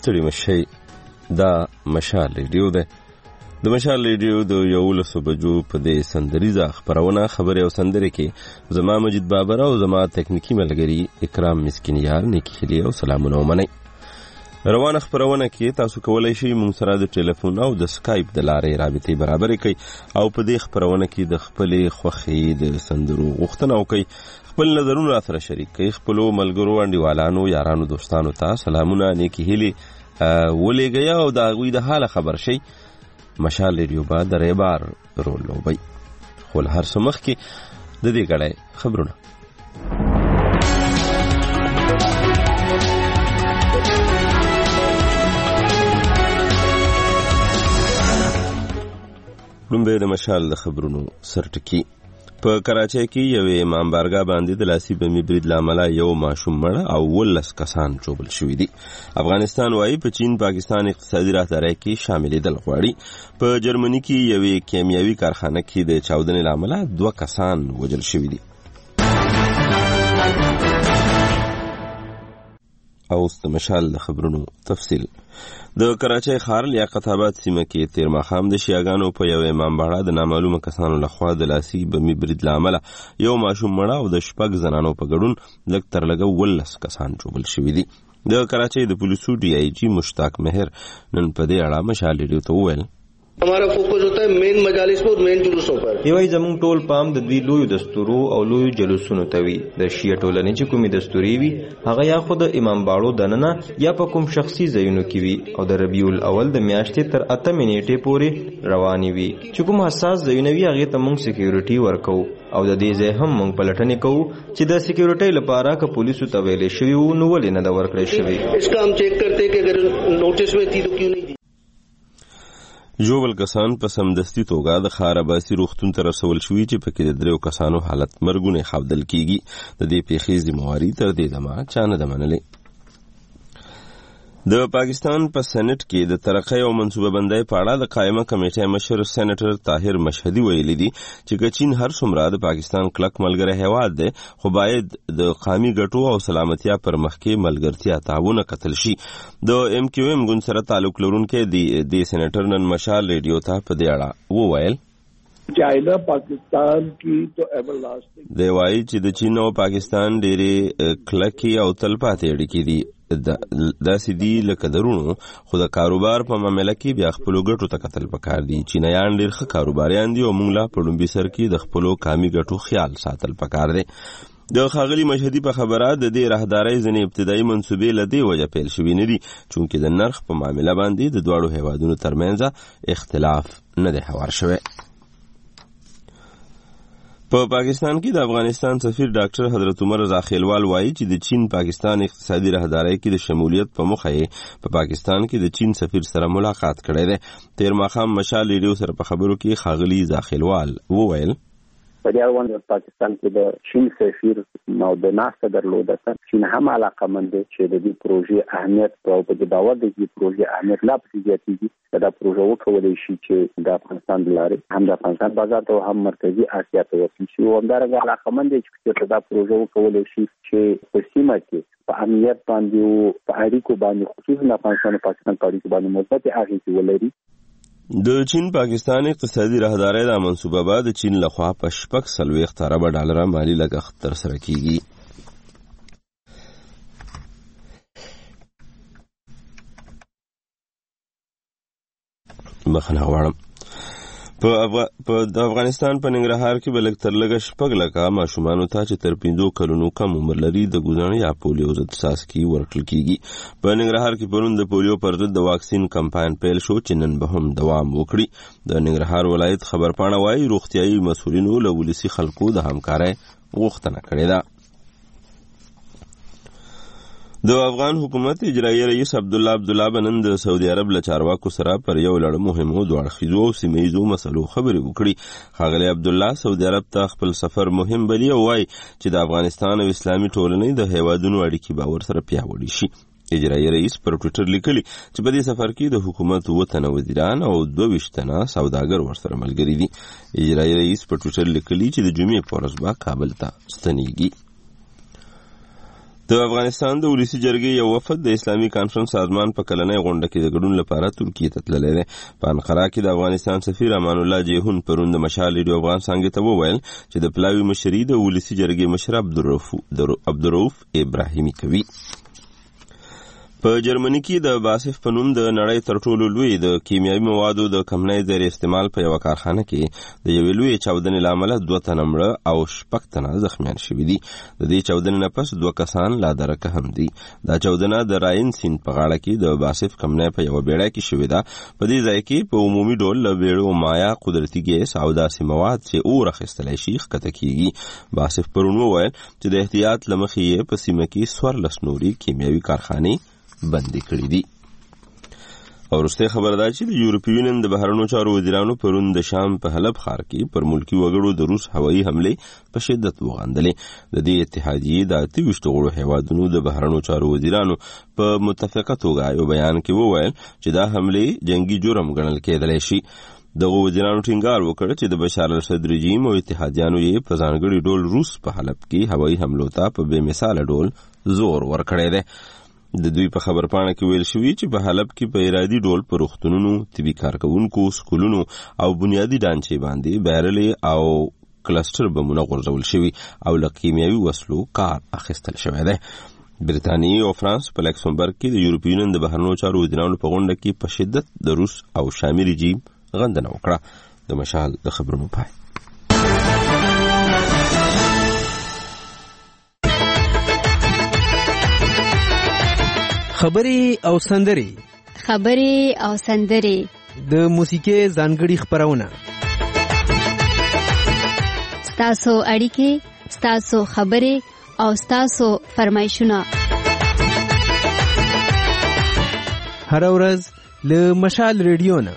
ستړي مشئ. دا مشال ریډیو ده. د مشال ریډیو د 11 بجو په دې سندریزه خبرونه خبرې او سندرې کې زما مجید بابر او زما تکنیکی ملګری اکرام مسکینیار نیکی خلی او سلامونه ومنئ. روانه خبرونه کې تاسو کولای شئ موږ سره د ټلیفون او د سکایپ د لارې رابطې برابرې کړئ او په دې خبرونه کې د خپلې خوښې د سندرو غوښتنه وکړئ، خپل نظرونه راسره شریک کړئ، خپلو ملګرو انډیوالانو یارانو دوستانو ته سلامونه نیکی هیلې ولېږئ او د هغوی د حاله خبر شئ. مشال ریډیو به د ریبار رول لوبوي. خو له هر څه مخکې د دې ګړی خبرونه. لومبی د مشال د خبرونو سرټکی. په کراچۍ کې یوې امامبارګاه باندې د لاسي بمي برید له امله یو ماشوم مړه او 19 کسان ژوبل شوي دي. افغانستان وايي په چین پاکستان اقتصادي راهدارۍ کې شاملېدل غواړي. په جرمني کې یوې کیمیاوي کارخانه کې د چاودنې له امله 2 کسان وژل شوي دي. اوس د مشال د خبرونو تفصیل. د کراچۍ ښار لیاقت آباد سیمه کې تیر ماښام د شیعاګانو په یو امامباړه د نامعلومه کسانو لخوا د لاسي بمي برید له امله یو ماشوم مړه او د 6 زنانو په ګډون لږ تر لږه 19 کسان ژوبل شوي دي. د کراچۍ د پولیسو ډي آی جي مشتاق مهر نن په دې اړه مشال ریډیو ته وویل हमारा फोकस होता है मेन मजालिस पर मेन जुलूसों पर. دیوای زمون ټول پام د دوی لوی دستورو او لوی جلوسونو ته وي. د شیعه ټولنې چې کومې دستوري وي هغه یا خود امام باړو دننه یا په کوم شخصي ځایونو کې وي او د ربیع الاول د میاشتې تر 8 نیټې پورې رواني وي. چې کوم حساس ځایونه وي هغه ته موږ سکیورټي ورکو او د دې ځای هم موږ پلټنې کوو چې د سکیورټي لپاره که پولیسو ته ویلې شوی وو نو ولې نه دا ورکړی شوی. इसका हम चेक करते कि अगर नोटिस में थी तो क्यों नहीं थी. ژوبل کسان په سمدستي توګه د ښار عباسي روغتون ته رسول شوي چې پکې د 3 کسانو حالت مرګونی ښودل کیږي. د دې پیښې ذمہواري تر دې دمه چا نه ده منلې. د پاکستان په سېنات کې د ترقۍ او منصوبه بندۍ په اړه د قائمه کمیټې مشر سېنیټر طاهر مشهدي ویلي دي چې چین هر څومره د پاکستان کلک ملګری هیواد دی خو باید د قومي ګټو او سلامتیا پر مخ کې ملګرتیا تعاون کتل شي. د ام کیو ام ګوند سره تعلق لرونکي د سېنیټر نن مشال ریډیو ته په دې اړه وویل چاینا پاکستان کی تو ایور لاسټینګ دی وایي چې د چین او پاکستان ډېرې کلکې او تلپاتې اړیکې دي. داسې دي لکه درونو خو د کاروبار په معامله کې بیا خپلو ګټو ته کتل پکار دي. چینایان ډېر ښه کاروباریان دي او موږ لا په لومبي سر کې د خپلو قومي ګټو خیال ساتل پکار دی. د ښاغلي مشهدي په خبره د دې راهدارۍ ځینې ابتدایي منصوبې له دې وجه پیل شوي نه دي چونکې د نرخ په معامله باندې د دواړو هیوادونو ترمنځ اختلاف نه دی هوار شوی. په پاکستان کې د افغانستان سفیر ډاکټر حضرت عمر رضا خیلوال وایي چې د چین پاکستان اقتصادي راهدارۍ کې د شمولیت په موخه یې په پاکستان کې د چین سفیر سره ملاقات کړی دی. تیر ماښام مشال ریډیو سره په خبرو کې ښاغلي رضا خیلوال وویل په دې اړوند په پاکستان کې د چین سفیر نو د ناسته درلوده چین هم علاقمند دی چې د دې پروژې اهمیت او په باور د دې پروژې اهمیت لا پسې زیاتېږي. دا پروژه وکولای شي چې د افغانستان د لارې هم د افغانستان بازار ته هم مرکزي اسیا ته ورسېږي شي او همدارنګه علاقمند دی چې دا پروژه وکولای شي چې په سیمه کې په امنیت باندې او په اړیکو باندې خصوصا د افغانستان او پاکستان په اړیکو باندې مثبت اغېز ولري. د چین پاکستان اقتصادي راهدارۍ دا منصوبه به د چین لخوا په 640 ارب ډالر مالی لګښت ترسره کیږي. بخښنه غواړم. په افغانستان په ننګرهار کې به لږ تر لږه 6 لکه ماشومانو ته چې تر 5 کلونو کم عمر لري د ګوزڼ یا پولیو ضد څاڅکي ورکړل کیږي. په ننګرهار کې پرون د پولیو پر ضد د واکسین کمپاین پیل شو چې نن به هم دوام وکړي. د ننګرهار ولایت خبرپاڼه وایي روغتیايي مسؤلینو له ولسي خلکو د همکارۍ غوښتنه کړې ده. د افغان حکومت اجرایي رئیس عبدالله بنن د سعودي عرب له چارواکو سره پر یو لړ مهمو دوه اړخیزو او سیمهیزو مسلو خبرې وکړي. ښاغلی عبدالله سعودي عرب ته خپل سفر مهم بلي او وایي چې د افغانستان او اسلامي ټولنې د هیوادونو اړیکې به ورسره پیاوړې شي. اجرایي رئیس پر ټویټر لیکلي چې په دې سفر کې د حکومت 9 تنه وزیران او 22 تنه سوداګر ورسره ملګري دي. اجرایي رئیس پر ټویټر لیکلي چې د جمعې په ورځ به کابل ته ستنیږي. د افغانستان د ولسی جرګې یو وفد د اسلامي کانفرنس سازمان په کلنۍ غونډه کې د ګډون لپاره ترکیه ته تللی دی. په انقره کې د افغانستان سفیر امان الله جیهون پرون د مشال ریډیو افغان څنګه ته وویل چې د پلاوي مشري د ولسی جرګې مشر عبدالرؤف ابراهیمي کوي. په جرمني کې د باسف په نوم د نړۍ تر ټولو لوی د کیمیاوي موادو د کمنۍ زیر استعمال په یو کارخانه کې د یوې لوی چاودنې له امله 2 تنه مړه او 6 تنه زخمیان شوي دي. د دې چاودنې نه پس 2 کسان لا درکه هم دي. دا چاودنه د راین سیند په غاړه کې د باسف کمنۍ په یو بیړۍ کې شوې ده. په دې ځای کې په عمومي ډول له بیړو مایا قدرتي ګیس او داسې مواد چې اور اخیستلی شي ښکته کیږي. باسف پرون وویل چې د احتیاط له مخې یې په سیمه کې 14 نورې کیمیاوي کارخانې بندي کړي دي. او وروستی خبر دا چې د یورپي یونین د بهرنیو چارو وزیرانو پرون د شام په حلب ښار کې پر ملکي وګړو د روس هوایي حملې په شدت وغندلې. د دې اتحادیې د 28 غړو هیوادونو د بهرنیو چارو وزیرانو په متفقه توګه یو بیان کې وویل چې دا حملې جنگي جرم ګڼل کېدلی شي. دغه وزیرانو ټینګار وکړ چې د بشار الاسد رژیم او اتحادیانو یې په ځانګړي ډول روس په حلب کې هوایي حملو ته په بې مثاله ډول زور ورکړی دی. د دوی په خبرپاڼه کې ویل شوي چې په حلب کې په ارادي ډول په روغتونونو، طبي کارکوونکو، سکولونو او بنیادي ډانچې باندې بیرلې او کلسټر بمونه غورځول شوي او له کیمیاوي وسلو کار اخیستل شوی دی. برتانیې او فرانس په لکسمبرګ کې د یورپي یونین د بهرنیو چارو وزیرانو په غونډه کې په شدت د روس او شامي رژیم غندنه وکړه. د مشال د خبرونو پای. خبرې او سندرې د موسیقي ځانګړي خبرونه، ستاسو اړیکې، ستاسو خبرې او ستاسو فرمایشونه هر ورځ له مشال ریډیو نه.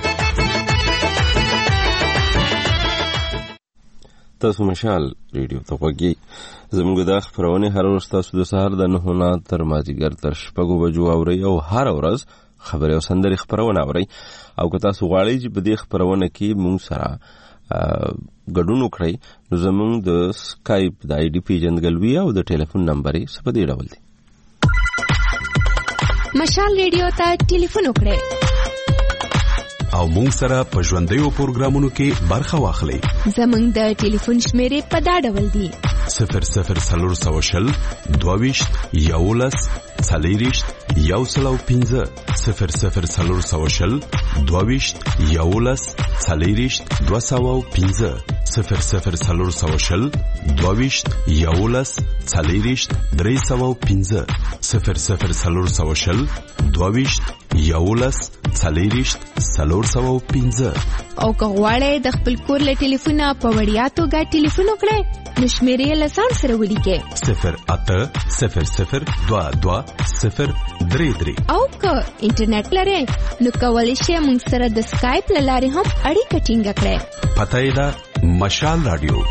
تاسو مشال ریډیو ته غوږی. زموږ د خبرونه هر ورځ تاسو د سهار د 9 نه تر مازیګر تر 6 بجو اورئ او هر ورځ خبرې او سندرې خبرونه اورئ. او که تاسو غواړئ چې په دې خبرونه کې موږ سره ګډون وکړئ نو زموږ د سکایپ د آی ډي پیژندګلوي او د ټلیفون نمبر یې څه په دې ډول دی. مشال ریډیو ته ټلیفون وکړئ او مونږ سره په ژوندیو پروګرامونو کې برخه واخلئ. زموږ د ټلیفون شمیرې په دا ډول دي: 0040 22 11 40 105 0040 22 11 40 205 0040 22 11 40 305 0040 22 11 40 305. او که غواړئ د خپل کور له ټلیفونه په وړیا توګه ټلیفون وکړئ نو شمیرې له ځان سره ولیکئ 0800 22 033. او که انټرنیټ لرئ نو کولی شئ موږ سره د سکایپ له لارې هم اړیکه ټینګه کړئ. پته یې ده مشال رادیو.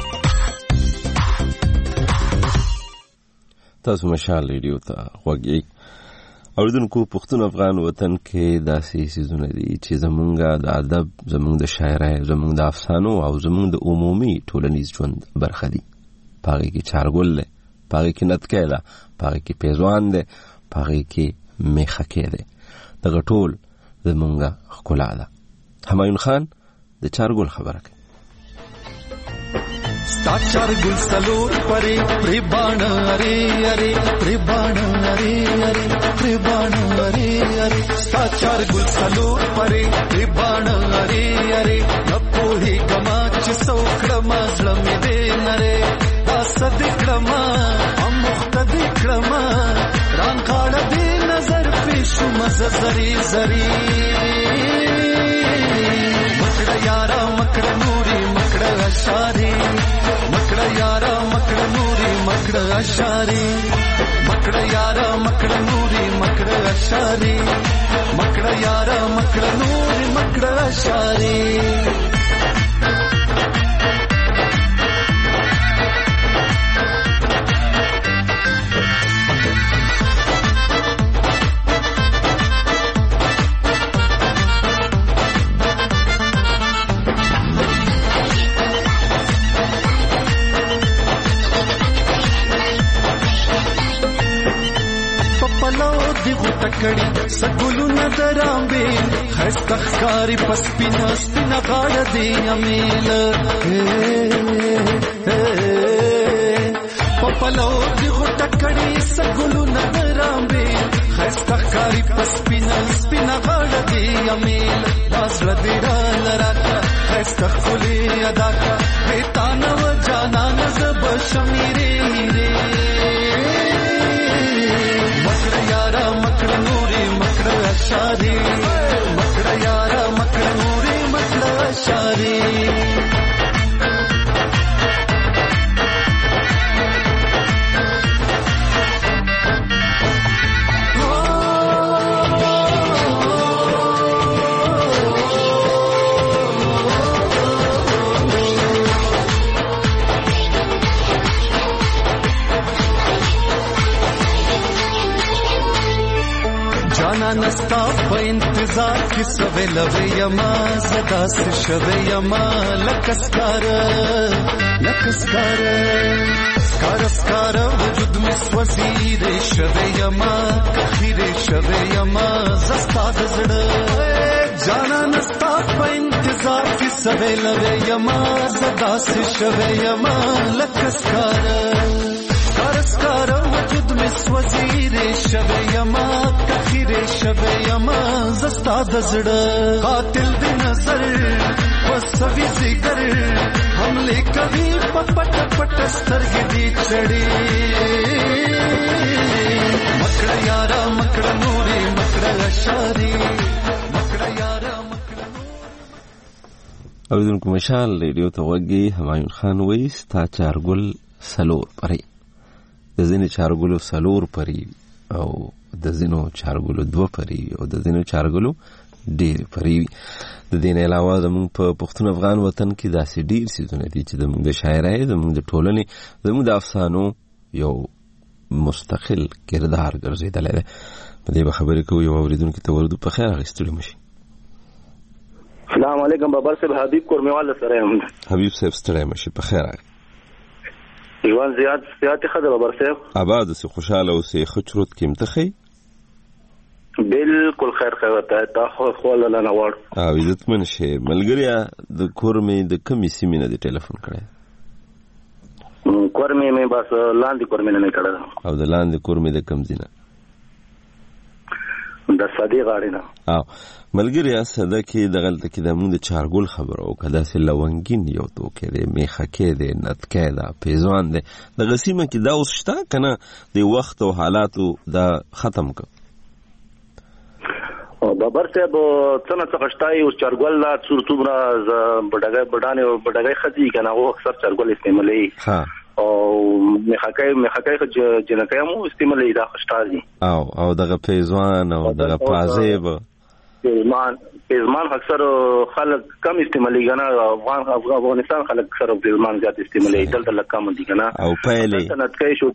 تاسو مشال ریډیو ته غوږی. اوریدونکو، پښتون افغان وطن کې داسې سیزونه دي چې زمونږ د ادب، زمونږ د شاعرۍ، زمونږ د افسانو او زمونږ د عمومي ټولنیز ژوند برخه دي. پاغې کې چارګل دی، پاغې کې نتکی ده، پاغې کې پیزوان دی، پاغې کې میخکې دی. دغه ټول زمونږ ښکلا ده. همایون خان د چارګل خبره کوي. ستا چارګل سلور پرې پریبان اره اره پریبان اره اره پریبان اره اره ستا چارګل سلور پرې پریبان اره اره نپوهی کما چې څوکړه زړه مې دې نره دا صدقړه مختدقړه رانغاړه دې نظر پیشو مزه زری زری مکړه یارا مکړه نوري مکړه اشاري مکړه یارا مکړه نوري مکړه اشاري مکړه یارا مکړه نوري مکړه اشاري مکړه یارا مکړه نوري مکړه اشاري. ټکړي سګلو ندرامبې خسته ښکاری پسپینا سپینا غاړه دی امیل پپلو دی ټکړي سګلو ندرامبې خسته ښکاری پسپینا سپینا غاړه دی امیل لاس ردی را لراکا خسته خولي ادا کا بیتانو جانان زب شمیرې مکړه یارا مکړه نوري مکړه اشاری مکړه یارا مکړه نوري مکړه اشاری نستا په انتظار کې سوي لوي یما زدا سے شوي یما لکسکار سکار وجود می سوزیر شوي یما کخیر شوي یما زستا زړه جانا نستا په انتظار کې سوي لوي یما زدا سے شوي یما لکسکار وجود می سوزیر شوي یما کخیر شوي یما زستا دزړه قاتل دی نظر وسوي ذکر حمله کوي پپټ پټ سترګې دی چړې مکړه یارا مکړه نوري مکړه اشاری مکړه یارا مکړه اوریدونکو مشال ریډیو ته وګي همایون خان وایي ستا چارګل سلور پرې د ځینې چارګلو سلور پرې او د ځینو چارګلو دوه پرې او د ځینو چارګلو ډېر پرې د دې نه علاوه زموږ په پښتون افغان وطن کې داسې ډېر څیزونه دي چې زموږ د شاعرۍ زموږ د ټولنې زموږ د افسانو یو مستقل کردار ګرځېدلی دی په دې به خبرې کوو یو اورېدونکي ته ورودو په خیر اخیستلي مشي السلام علیکم بابر صاحب حبیب کورمیوال سره یم حبیب صاحب ستړی مشي په خیر ژوند زیات ښه دی بابر صاحب آباد اوسې خوشحاله اوسې ښه چروت کې امتخی بالکل خیر ورته تا خو الله نه وړ او عزتمن شي ملګریا د کورمې د کمی سیمې نه دی ټلیفون کړی کورمې مې بس لاندې کورمې نه کړه او د لاندې کورمې د کم ځینه د صدې غاړې نه او ملګریا صدا کې دغلته کې د موږ د چارګل خبرو او کدا سه لونګین یو توکې دی میخکې دی نتکې دا پیزوان دی د غسیمه کې دا اوس شته کنه د وخت او حالاتو دا ختم ک او بابر صاحب څنګه څخشتای اوس چارګل لا صورتونه بډاګي خدي کنه او اکثر چارګل استعمالي ها او میخکې جنکې مو استعمالي دا خشتاري او دغه پیزوان او دغه پازیب پیزمان اکثر خلک کم استعمالي کنه افغانستان خلک اکثر پیزمان زیات استعمالي دلته لکه مونږ کنه او پهلې نتکې شو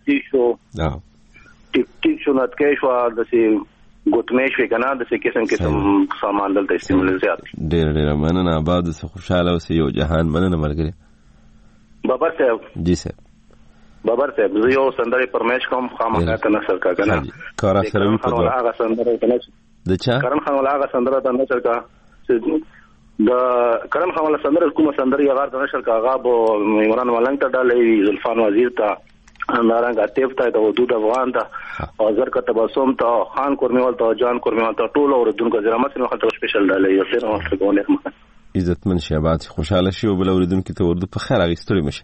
ټیک شو نتکې شو دسي ګوتمې شو کنه دسي قسم سامان دلته استعمالي زیات ډېر مننه آباد سه خوشاله اوسې یو جهان مننه ملګری بابر صاحب جی صاحب بابر صاحب زه یو سندره پرمیش کوم خامخا ته نشر کا کنه کار سره وی په هغه سندره ته د چا کرن خان ولا هغه سندره ته نشر کا د کرن خان ولا سندره کومه سندره یې غار ته نشر کا هغه بو عمران ملنګ ته ډالې زلفان وزیر ته نارنګ عتیف ته د حدود افغان ته او زر کا تبسم ته خان کورمیوال ته جان کورمیوال ته ټول اوردونکو زرامت نو خاطر سپیشل ډالې یو څه نو څنګه عزتمن شي آباد خوشاله شي او بل اوریدونکو ته ورده په خیر اغستړي مشي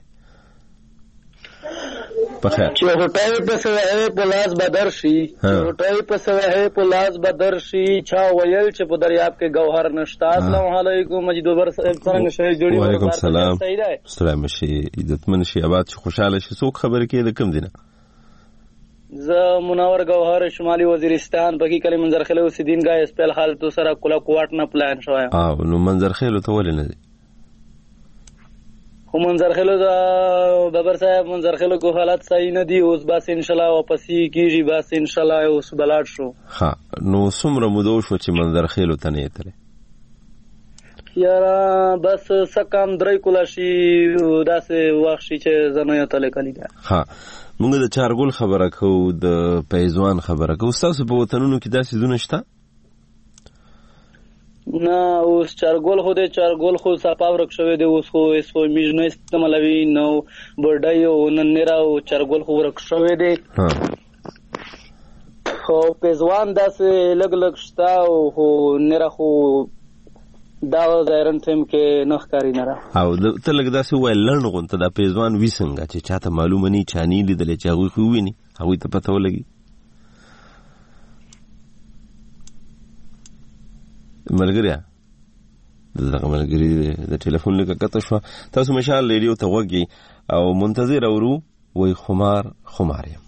په خیر چې هټای په سوه په لاس بدر شي هټای په سوه په لاس بدر شي چا ویل چې په دریاب کې گوهر نشتا السلام علیکم مجید وبر څنګه شي جوړي وعلیکم السلام سلام شي عزتمن شي آباد خوشاله شي څوک خبر کې د کم دینه ز منور گوهر شمالي وزیرستان بکی کلی منظر خلو سیدین گای سپیل حالتو سره کولا کوټ نه پلان شوی نو منظر خلو ته ولې نه دي خو منظر خلو دا بابر صاحب منظر خلو کو حالات صحیح نه دي اوس بس ان شاء الله واپس کیږي بس ان شاء الله اوس بلاټ شو ها نو څومره مودو شو چې منظر خلو ته نه تله یارا بس سکم درې کولا شي داسې وخت چې زنه یې تله کلی دا ها موږ د چارګل خبره کوو، د پیزوان خبره کوو. ستاسو په وطنونو کې داسې ځونه شته؟ نه اوس چارګل خو دی، چارګل خو صفا ورک شوی دی. اوس خو اسو میج نه استعمالوي، نو برډای او نن نرا او چارګل خو ورک شوی دی. خو پیزوان داسې لږ لږ شته او نرا خو دا ظاهرا ټیم کې نه ښکاري نه را. او ته لږ داسې وویل لنډ غونته دا پیزوان وي څنګه چې چاته معلومه نه وي، چا نه یې لیدلی چې هغوی خو وویني، هغوی ته پته ولګي. ملګریا دغه ملګري د ټلیفون لکه قطع شوه. تاسو مشال ریډیو ته غوږ یې او منتظر اورو. وی خمار خمار یم.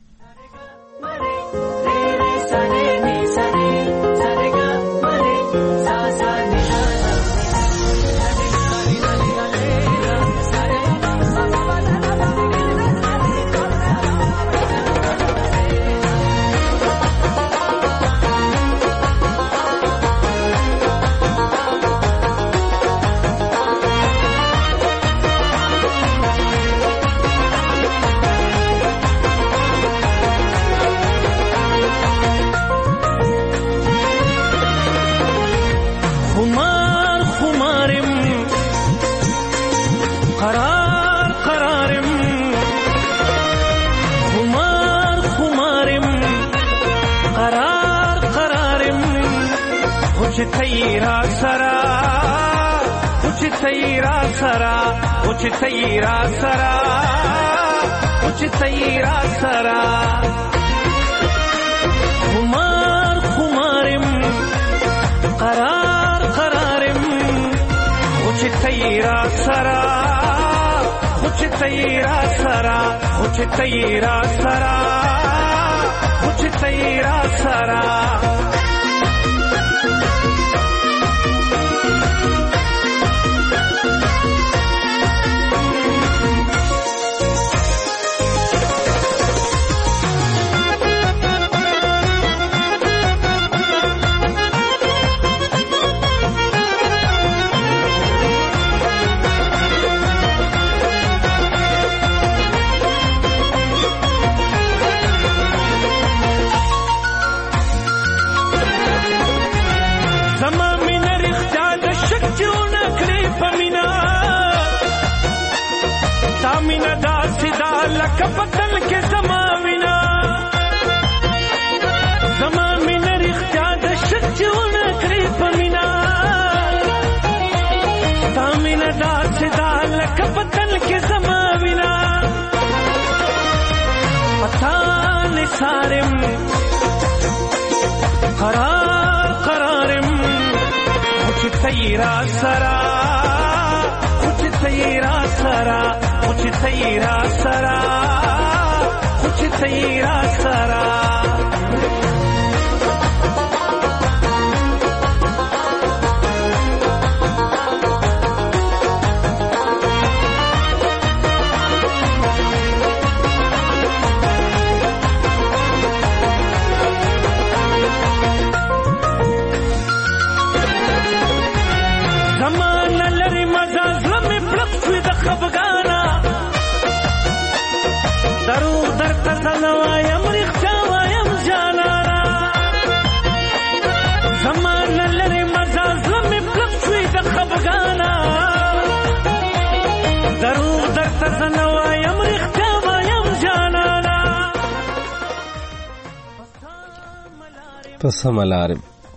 پس ملارم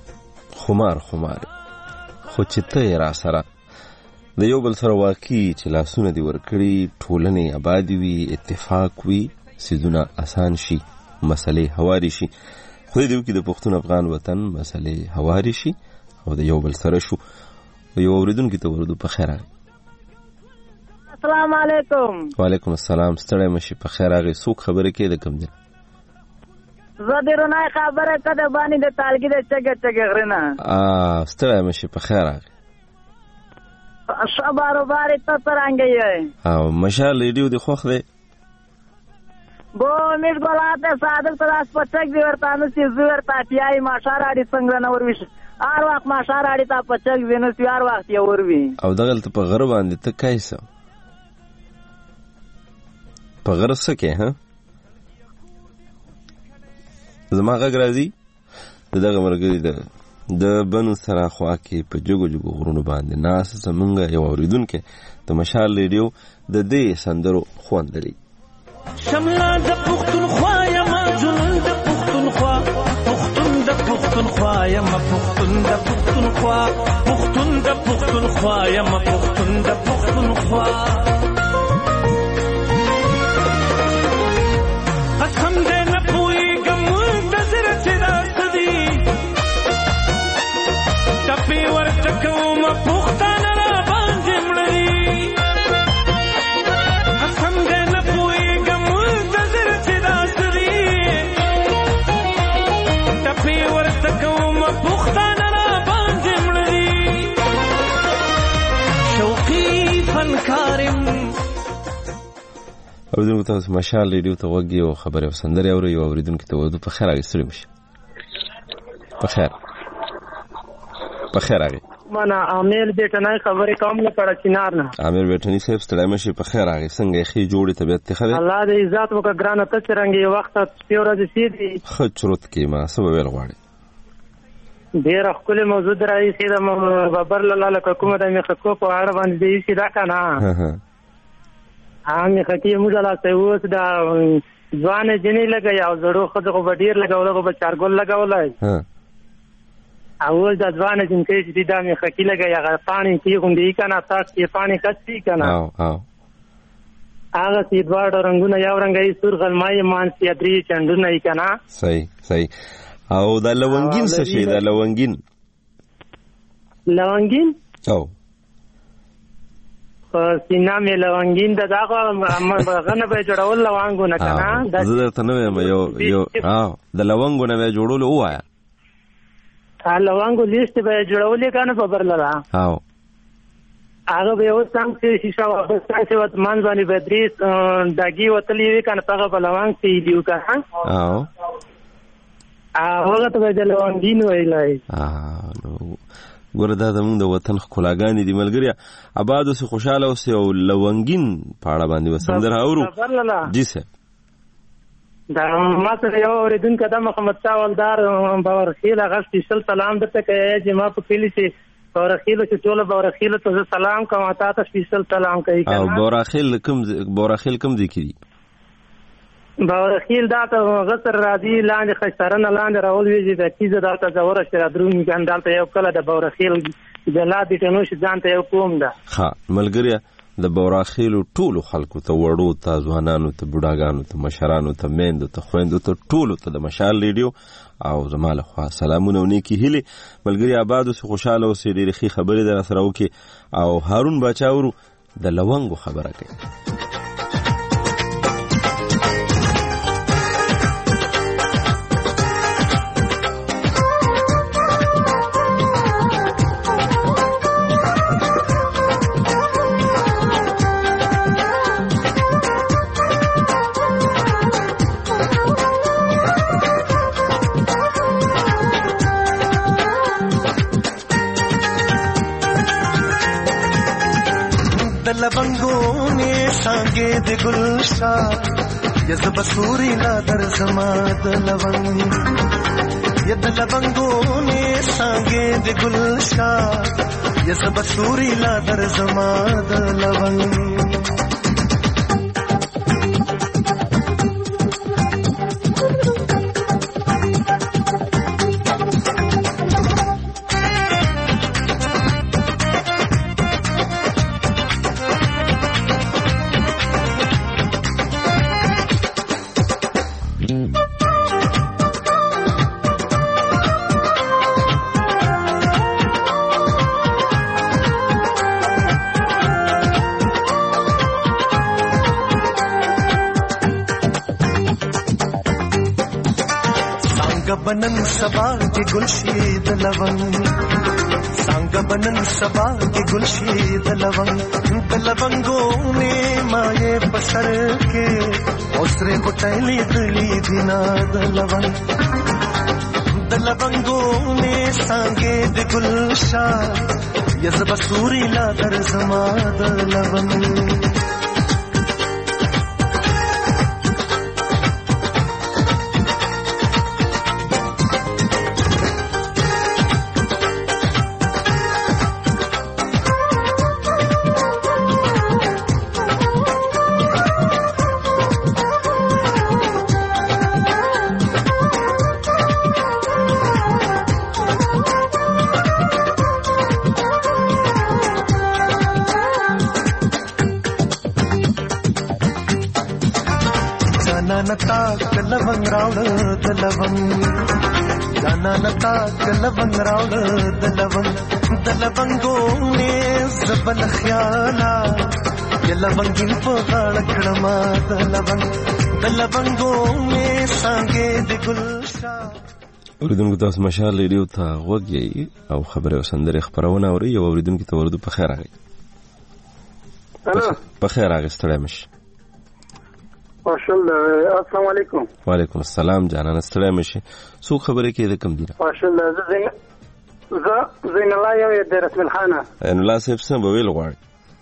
خمار خمار خو چې ته را سره د یو بل سره واقعي چې لاسونه دي ورکړي، ټولنې آبادي وي، اتفاق وي، سیزونه آسان شي، مسئلې هواري شي. خدای دې وکړي د پښتون افغان وطن مسئلې هواري شي او د یو بل سره شو. یو اوریدونکي ته ورودو. په خیر راغی. السلام علیکم. وعلیکم السلام. ستړی مشي. په خیر راغی. څوک خبره کوي د کوم ځای؟ زه د رونای خبره کده باندې د تالګي د چګه غرنه. ستړی مشي. په خیر راغی. شبارو باري ته څنګه یې؟ او مشال ریډیو دی خوښ دی؟ بو میر ګلاته صادق تراس پچک دی ورته نو چې زور تاتیای ماشاراړي څنګه نور وش هر وخت ماشاراړي ته پچک وینو چې هر وخت یې وروي. او دغه ته په غره باندې ته کایسه په غره سکه ها زما غږ راځي دغه مرګري د بنو سره خوا کې په جګو جګو غرونو باندې ناس زمونږ یو اوریدونکو د مشال ریډیو د دې سندرو خوند لري. شملا د پښتونخوا یم جنون د پښتونخوا پښتون د پښتونخوا یم پښتون د پښتونخوا پښتون د پښتونخوا یم پښتون د پښتونخوا قسم دې نه پوهېږم د زړه چې راته دي ټپې ورته کوم پښتانه راباندې مړه دي قسم دې نه پوهېږم د زړه چې راته دي ټپې ورته کوم پښتانه راباندې مړه دي شوقي فنکار یم. اوریدونکو تاسو مشال ریډیو ته غوږ یو خبرې او سندرې اورئ. یو اوریدونکو ته وایو په خیر راغی ستړي مه شئ. په خیر راغی. مانا عامر بیٹنای خبرې کوم لپاره چینار نه عامر بیٹنی صاحب ستړي مه شئ. په خیر راغی. څنګه یې ښې جوړې طبیعت دې ښه دی؟ الله دې عزت وکړه ګرانه. ته څرنګه یې وخت شپې ورځې څه دي ښه چروت کې ما څه به ویل غواړې؟ ډېره ښکلې موضوع ده راایښې ده ببر لاله لکه کومه د میخکو په اړه باندې دې ایښې ده که نه میخکي موږ لاسته اوس د ځوانې جنې لګوي او زړو ښځو خو به ډېر لګول خو به چارګل لګولی او اوس د ځوانې جنکۍ چې دي دا میخکي لګوي هغه پاڼې کېغوندي که نه تاک کې پاڼې کڅي که نه هغسې دواړه رنګونه یو رنګه یې سور غلمایي مانس یا درې چنډونه یې که نه صحیح صحیح. او دا لونګین څه شي؟ دا لونګین او سینا مې لونګین د دغه غنه به جوړول لونګونه که نه زه درته نه وایم یو د لونګو نه به یې جوړولو ووایه لونګو لیست به یې جوړولې که نه په برلله هغه به اوس هم چې شیشه واخیسته چې منځ باندې به درې ډاګي وتلې وي که نه په هغه به لونګ سیلي وو که نه هغه ته به د لونګین ویلی. ګوره دا زمونږ د وطن ښکلاګانې دي ملګريه. آباد اوسې خوشحاله اوسې او لونګین په اړه باندې به سندره اورو. جی صاحب دا ما سره یو اورېدونکی ده محمد شاه ولدار باورخیل هغه سپیشل سلام درته کوي چې ما په کلي چې باورخیلو چې ټوله باورخیلو ته زه سلام کوم تا ته سپیشل سلام کوي. او باورخیل کوم ځای کې دي؟ باورخیل دا ته غسر راځي لاندې خشترنه لاندې راولوېږي د کیزه دا ته زوره چې را درومي ګان دلته یو کله د باورخیل د لادې ټنوش ځان ته یو کوم ده. ښه ملګریه د باورخیلو ټولو خلکو ته وړو ته ځوانانو ته بوډاګانو ته مشرانو ته میندو ته خویندو ته ټولو ته د مشال ریډیو او زما لخوا سلامونه او نیکې هیلې. ملګري آباد اوسې خوشحاله اوسې ډېرې ښې خبرې در سره وکړې او هارون باچا ورو د لونګو خبره کوي. لونگوں نے سانگے دے گلشا یزب سوری لا در زماد لونگ ید لونگوں نے سانگے دے گلشا یزب سوری لا در زماد لونگ बनन सबा के गुलशीद लवंग सांग बनन सबा के गुलशीद लवंग लवंगों में माये पसर के ओसरे होटली दिली दिनाद लवंग लवंगों में सांगे दे गुलशा यज़ बसूरी ला दर जमाद लवंग نتا کلونګ راوړ د لونګ جانا نتا کلونګ راوړ د لونګو نه زبل خیالا لونګین په غاړه کړما د لونګو نه څنګه د ګلشا. اوریدونکو تاسو مشال ریډیو ته غوږی او خبره وسندره خبرونه اوري او اوریدونکو ته ورته په خیر راغی. په خیر راغی ستړی مش. ماشاءالله السلام علیکم. وعلیکم السلام جانان ستړی مش. سو خبره کې د کم دی؟ ماشاءالله زین الله یو د رسول خانه. ان الله صاحب سم ویل غواړي.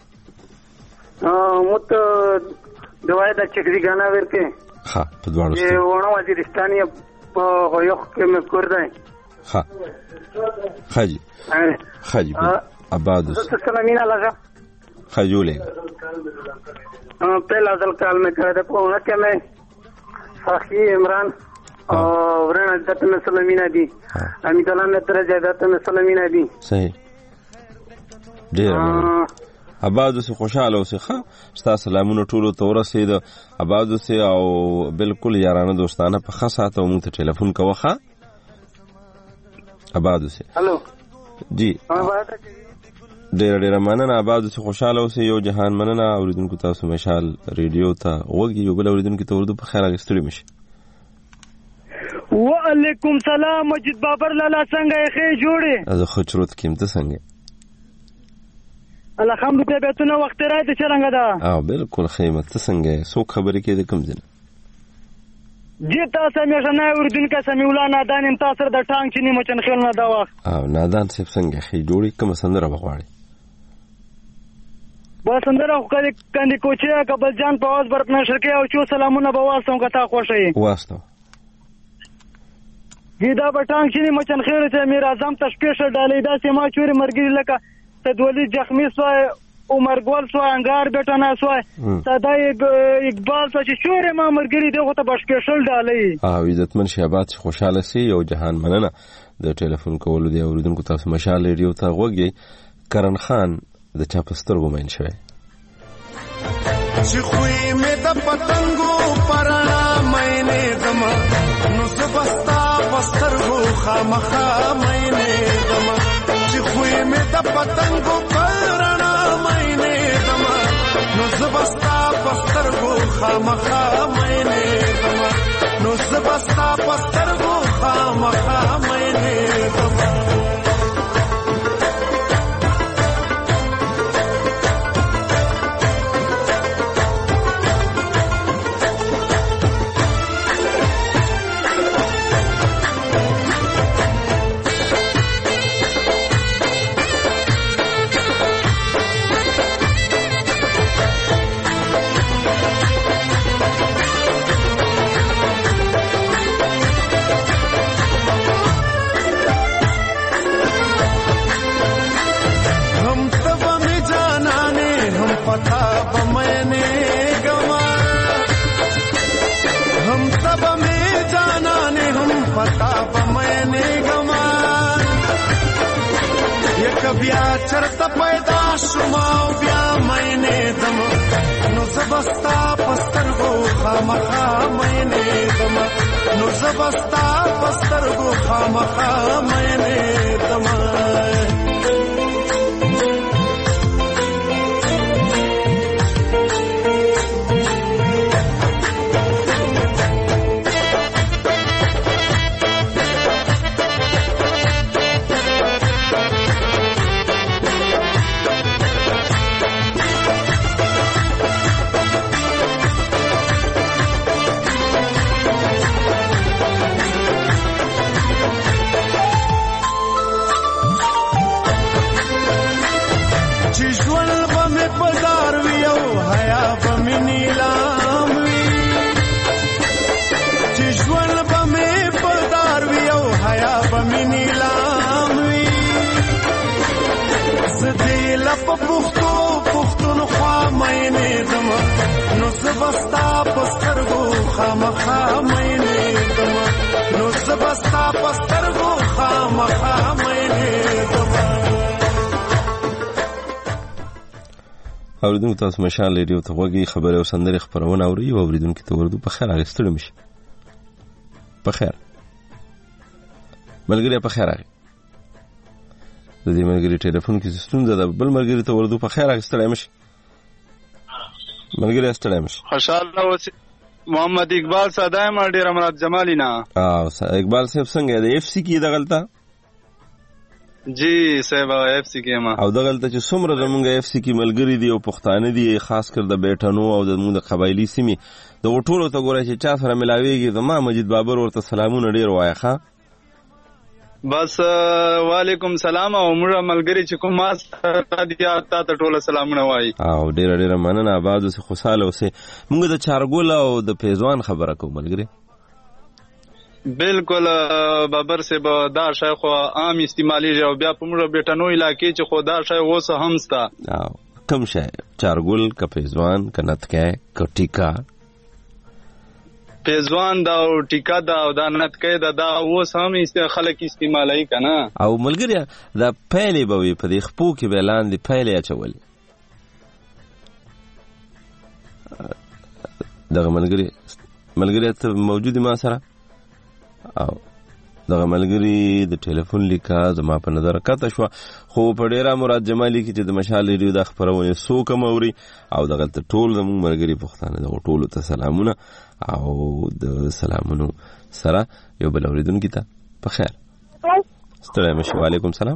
مت دوای د چکري غانا ورکه. ها په دواړو ستې. ونه وزیرستاني په یو کې مې کور دی. ها خاجي آباد سلامینه لگا خجولے پہلا ځل کال میں کرے ته په کې مې ساخي عمران او ورنه دته مې سلامینه دي امي تعالی مې تر جادته مې سلامینه دي. صحیح ډیر آباد سے خوشاله اوسه ښه ستا سلامونه ټولو ته ورسید آباد سے او بالکل یارانه دوستانه په ښه ساعت او مونږ ته ټلیفون کوه ښه آباد سے. هلو جی ډیر مننه آباد سے خوشاله اوسه یو جهان مننه اوریدونکو تاسو مشال ریډیو ته وګي یو بل اوریدونکو ته ورته په خیر راغستړي مشي. وعلیکم سلام مجید بابر لالا څنګه یې ښه جوړې؟ از خچروت کیمته څنګه الحمدلله بیتونه وخت راځي څنګه ده؟ بالکل خیمه ته څنګه سو خبرې کې د کم ځنه جی تاسو مې شنه اوردونکو سمي ولا نادان ام تاسو د ټانګ چني مچن خل نه دا وخت نادان سپ څنګه خې جوړې کوم سندره بغواړي با سندره خو کندي کوچه قبل جان په واز برت نشر کې او چو سلامونه به واسم کتا خوشي واسطه جی دا به ټانګ چني مچن خیر ته میر اعظم ته سپیشل ډالې دا سما چوري مرګي لکه تدولی زخمی سوای عمر گل سوای انگار بیٹانا سوای صدا اقبال سوای چې چورې ما مرګري دغه ته بشپېشل ډالې عزتمن شهبات خوشاله سي او جهان مننه د ټلیفون کولو دی اوریدونکو تاسو مشال ریډیو ته غوږی کرن خان د چاپسترګو مین شوی چې خوې مې د پتنګو پرانا مینه دما نو سبستا پسترګو خامخا مینه دما چې خوې مې د پتنګو پرانا مینه دما نو سبستا پسترګو خامخا مینه دما نو سبستا پسترګو خامخا مینه دما بیا چرته پیدا شوما بیا مینه دم نو زبستا پسترګو خامخا مینه دم نو زبستا پسترګو خامخا مینه دم پختونخوا مینه دما نو زبستا پسترګو خامخا مینه دما نو زبستا پسترګو خامخا مینه دما اوریدونکو تاسو مشال ریډیو ته وګورئ خبره او سندره خبرونه اوري او اوریدونکو ته ورته په خیر راغستل مشي په خیر ملګری په خیر راغی د دې ملګری ټلیفون کې ستونزه ده بل ملګری ته ورته په خیر راغستل مشي ملګری استل مشي خوشاله اوسئ محمد اقبال صدای ما ډیر امرات جمالی نه اقبال صاحب څنګه د اف سی کې دغلطه جی صاحب اف سی کې ما او دغلطه چې څومره زمونږ اف سی کې ملګری دي او پښتانه دي خاص کر د بیٹانو او د موږ قبایلی سیمې د ټولو ته ګورای چې چا سره ملاويږي زما مجید بابر ورته سلامونه ډیر وایخه بس وعلیکم سلام او موږ ملګری چې کوم ما سره ته ټول سلامونه وایي او ډیر مننه آباد اوسه خوشاله اوسه موږ د چارګول او د پیزوان خبره کوم ملګری بالکل بابر سے دا شای خو عام استعمالي او بیا په موږ بیٹانو علاقې چې خو دا شای اوس هم ستا کم شای چارګول ک پیزوان ک نتکه ک ټیکا پیزوان دا او ټیکا دا او دا نتکه دا اوس هم خلک استعمالي کنه او ملګری دا پهلې به په دې خپو کې اعلان دی پهلې اچول دغه ملګری ته موجود ما سره او دغه ملګری د ټلیفون لیکه زما په نظر کته شو خو په ډیره مراد جمالي کې چې د مشال ریډیو د خبرونه سو کوم اوري او دغه ټول زموږ ملګری پښتانه د ټول ته سلامونه او د سلامونو سره یو بل اوریدونکو ته په خیر ستړی مشه وعلیکم سلام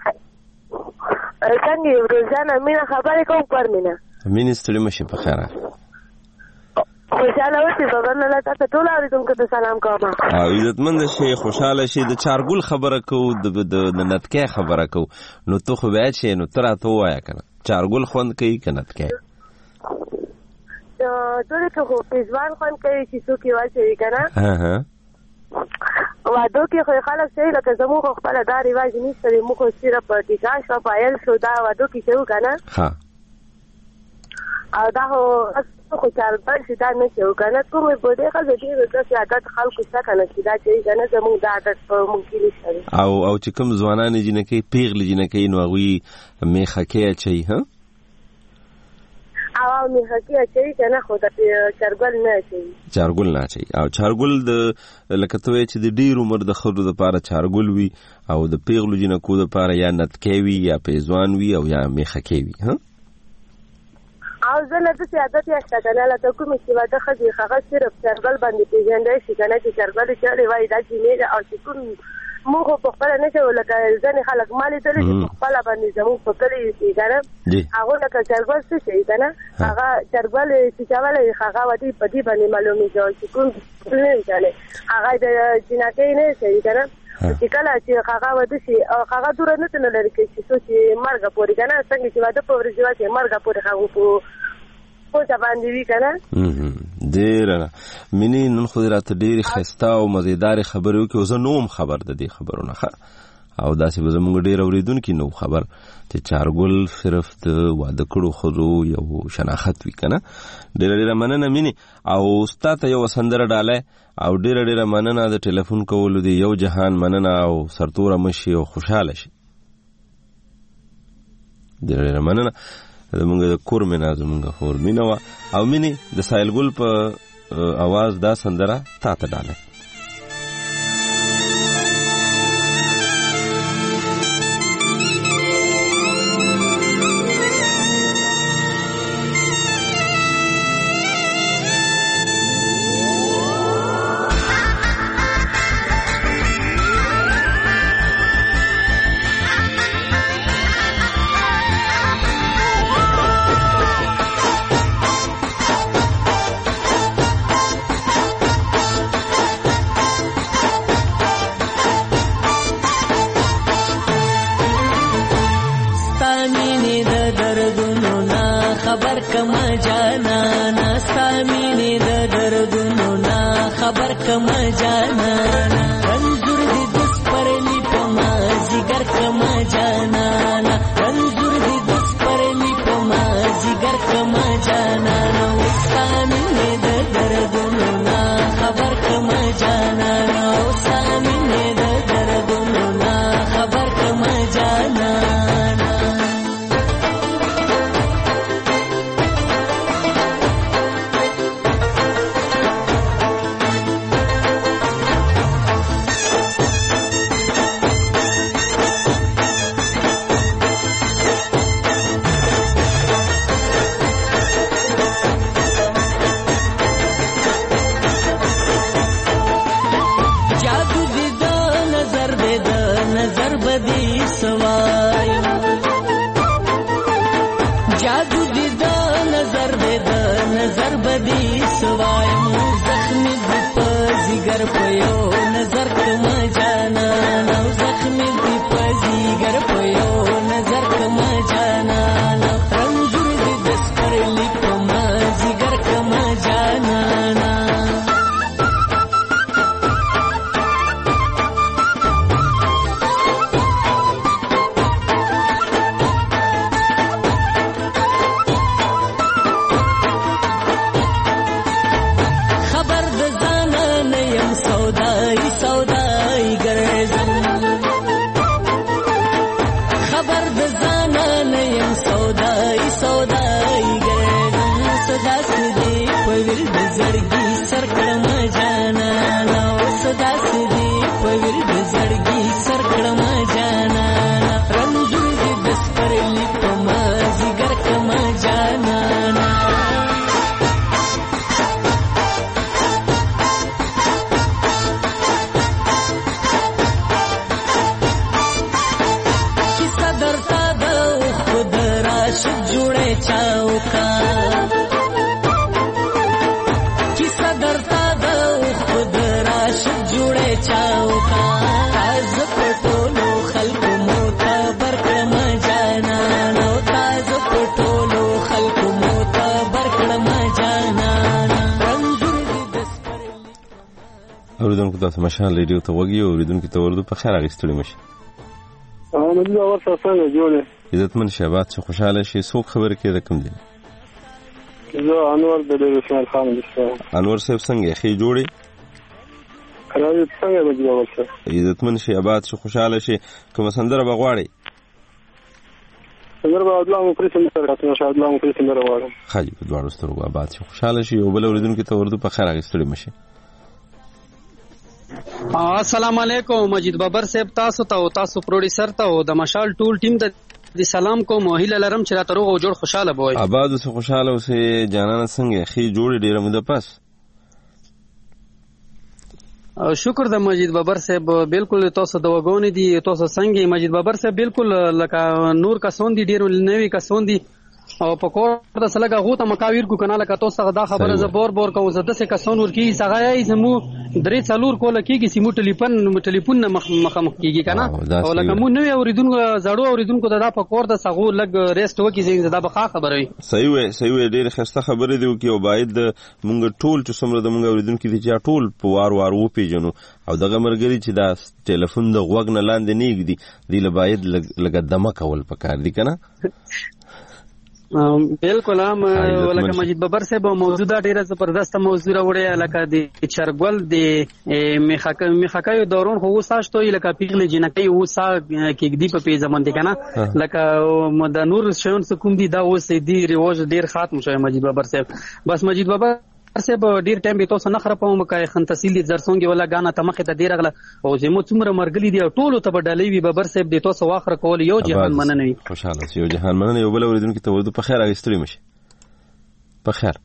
څنګه یو روزانه مینه خبرې کوم پرمینه مینه ستړی مشه په خیر خوشاله اوسئ بابا الله تاسو ټول اوریدونکو ته سلام کوم او عزتمند شي خوشاله شي د چارګل خبره کو د نتکه خبره کو نو تو خو بیا شي نو تر ته وایا کنه چارګل خوند کوي کنه نتکه ټول ته خو پیزوان خوند کوي چې څوک یې واچوي کنه وادو کې خو خلک شي لکه زموږ خپل دا رواج نشته موږ صرف ټیکا شو پایل شو دا وادو کې شو کنه ها او دا خو چارګل چې دا نه شو کنه کومه بده خلک دې د عادت خلکو څخه کنه چې دا چې کنه زموږ د عادت په ممکن نشته او چې کوم ځوانان جنکې پیغل جنکې نو غوي میخه کې چي ها او میخه کې چي کنه خو دا چارګل نه چي او چارګل د لکه ته چې د ډیر عمر د خلکو لپاره چارګل وي او د پیغلو جنکو لپاره یا نتکې وي یا پیزوان وي او یا میخه کې وي ها او زه له دې عادت یا څنګه لا ته کوم چې واده خځې هغه صرف چرګل باندې پیژندې شي کنه چې چرګل چاري وای دا چې نه او چې کوم موږ په خپل نه شو لکه ځنې خلک مالې دلې په خپل باندې زموږ په کلی کې کنه هغه لکه چرګل څه شي کنه هغه چرګل چې چاواله هغه ودی په دې باندې معلومي چې کوم نه کنه هغه د جنکې نه شي کنه چې کله چې هغه ودی شي هغه دور نه تنه لري چې چې مرګ پورې کنه څنګه چې واده په ورځ چې مرګ پورې هغه په باندې وی کنه ډیر مینی نن خو راته ډیر خسته او مزیدار خبرو کې زه نوم خبر د دې خبرونه او داسې به زموږ ډیر اوریدونکو نو خبر چې چارګل صرف د واده کړو خو یو شناخت وی کنه ډیر مننه مینی او ستاسو یو سندره ډاله او ډیر مننه د ټلیفون کولو دی یو جهان مننه او سرتوره مشي او خوشاله شي ډیر مننه زمونږ د کور مینا زمونږ خور مینا او مینی د سایل ګل په आवाज دا سندره تا ته ډاله جادو دی دا نظر دی دا نظر بدی سوایم زخمی دی پا زیگر پیو نظر کما جانا نو زخمی دی پا زیگر پیو نظر کما جانا نو رنجور دی دس پر لی کما زیگر کما جانا نا اوریدونکو تاسو مشال ریډیو ته وګورئ او اوریدونکو ته ورته په خیر اغستړي مشه. مجید اور څنګه جوړه عزتمن شهباز چې خوشاله شي څوک خبر کې رقم دي. زه انور د اسماعیل خان دسته. انور صاحب څنګه خې جوړي؟ راځي څنګه مجید اور صاحب. عزتمن شهباز چې خوشاله شي کوم سندره بغواړي. سندره به الله مو پرې سندره راځي ان شاء الله مو پرې سندره وړم. خاجي په دواړو سترګو آباد شي خوشاله شي او بل اوریدونکو ته ورته په خیر اغستړي مشه. السلام علیکم مجید بابر صاحب تاسو ته او تاسو پروډوسر ته او د مشال ټول ټیم ته د سلام کوم او هیله لرم چې راته روغ او جوړ خوشاله وای. آباد اوسه خوشاله اوسه جانانه څنګه خې جوړې ډیره موده پس. شکر د مجید بابر صاحب بالکل تاسو د وګونې دي تاسو څنګه مجید بابر صاحب بالکل لکه نور کسون دي ډیر نوې کسون دي او په کور د سلګه غوته مکاویر کو کناله کا تاسو دا خبره زبور بور کو زده سه کسون ورکی سغه ای زمو درې څلور کوله کیږي سیمو ټلیفون مخامخ کیږي کنه او لکه مو نو اوریدونکو زړو اوریدونکو دا په کور د سغو لګ ریسټ وکي زین دا به خبره وي. صحیح وي ډېر خسته خبره دی کی او باید مونږ ټول چې څومره د مونږ اوریدونکو دي چې ټول په وار و پیژنو او دغه مرګري چې دا ټلیفون د غوګ نه لاندې نیګ دی دی باید لګ دمه کول پکار دی کنه. بالکل هم ولکه مجید بابر صاحب موضوع ډیره زبردست موضوع راوړی لکه د چرګول د میخکایو دورون خو وساشتو لکه پیغله جنکای وسا کېږي په پی زمون دي کنه لکه د نور شون کوم دي دا اوس دی رواج ډیر ختم شوی مجید بابر صاحب. بس مجید بابر صاحب ډیر ټایم به تاسو نه خرپوم کای خن تحصیل دي زرسونګي ولا غانا تمخه ته ډیر غله او زمو څومره مرګلی دي ټولو ته بدلې وي بابر صاحب دي تاسو واخر کول یو جهان مننه وي. خوشاله سي یو جهان مننه یو بل اوریدونکو ته ورته په خیر اغستري مشه په خیر.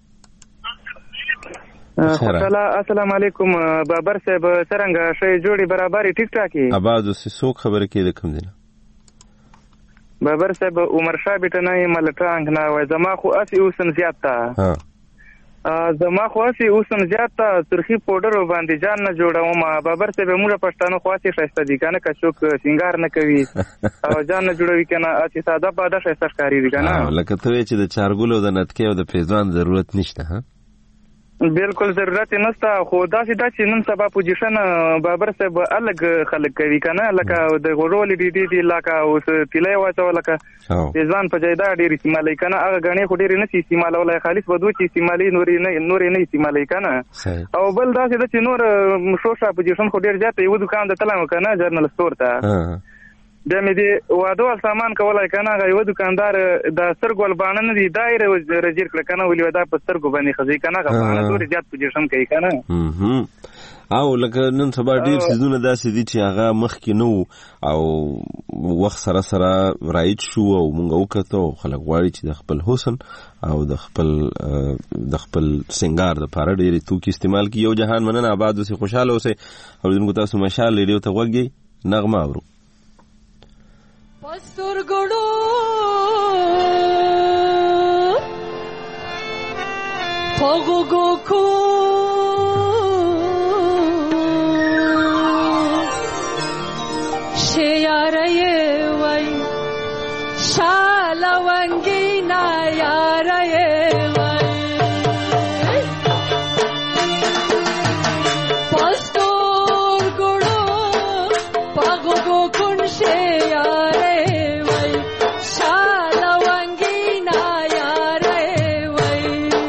السلام علیکم بابر صاحب څنګه شې جوړي برابرې ټیک ټاکي آباد اوسې څوک خبره کې د کوم دي بابر صاحب عمر شاه بیٹنه ملټانګ نه وای زما خو اسی اوسن زیات تا زما خواسی اوسم زیات ترخی پودر باندې جان نه جوړوم بابر صاحب موږ پښتانه خواسی خسته دي کنه کڅوک سنگار نه کوي او جان نه جوړوي کنه اسی ساده پاده خسته ښکاری دي کنه لکه ته چې د چارګولو د نټکې او د پیزوان ضرورت نشته ها بالکل ضرورت نشته خو داسې نن سبا پوزیشن بابر صاحب الګ خلک کوي کنه لکه د غورول دي لکه اوس تلای واچو لکه ځان په جیدا ډیر استعمالي کنه هغه غنی خو ډیر نه استعمال ولای خالص ودو چې استعمالي نور نه استعمالي کنه او بل داسې نور شوشا پوزیشن خو ډیر زیات یو دکان د تلم کنه جرنل سٹور ته د مې دی واده سامان کولای کنه یو دکاندار د سرګول باندې نه دی دایره رجیر کړ کنه ولې ودا په سرګو باندې خزي کنه غواړي ډیر زیات پوزیشن کوي کنه او لکه نن سبا ډیر سيزونه داسې دي چې هغه مخکې نو او وخت سره رایټ شو او مونږ وکړو خلک غواړي چې د خپل حسن او د خپل سنگار د پاره ډیر توکي استعمال کی یو جهان مننه آباد اوسه خوشاله اوسه او دغه تاسو مشال ریډیو ته وګورئ نغمه اورو پستر ګړو پاغو کو شیاره وای شالونگی نایاره وای پاستور گڑو پاغو کن شیاره وای شالونگی نایاره وای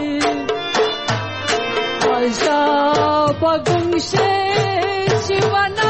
پاشا پاگم شیوانا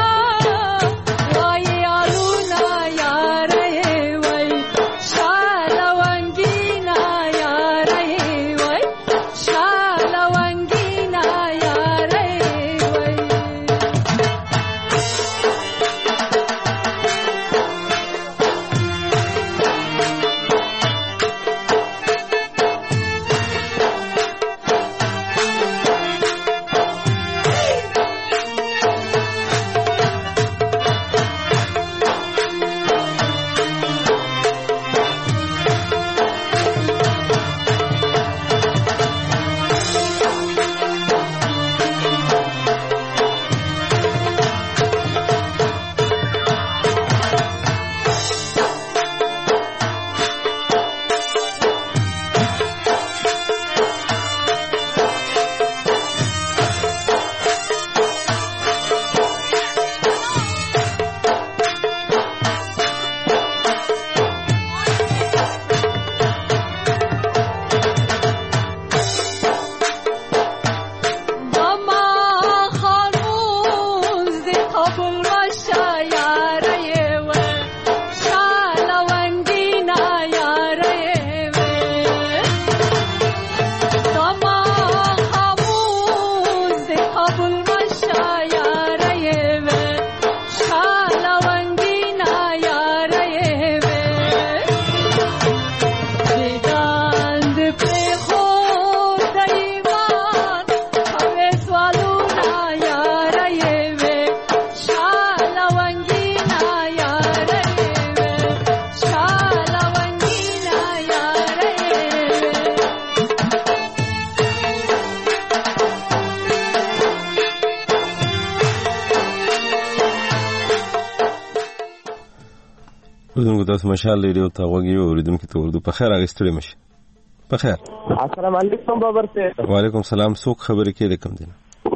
تاسو مشال ریډیو ته وګورئ او اوریدونکو ته ورته په خیر اغستړي مشي په خیر. السلام علیکم بابر صاحب. وعلیکم السلام. څوک خبرې کوي کوم دین؟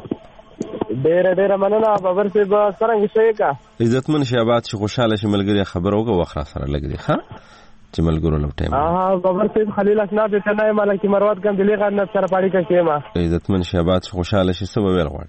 ډېر مننه بابر صاحب. څنګه شئ کا؟ عزتمن شهبات شي خوشاله شي ملګری خبر اوګه وخره سره لګري ها چې ملګرو لم ټایم. بابر صاحب خلیل اسناد ته نه مالک مروت کم دلی غن سره پاړی کا کېما. عزتمن شهبات شي خوشاله شي سبب ویل غواړي.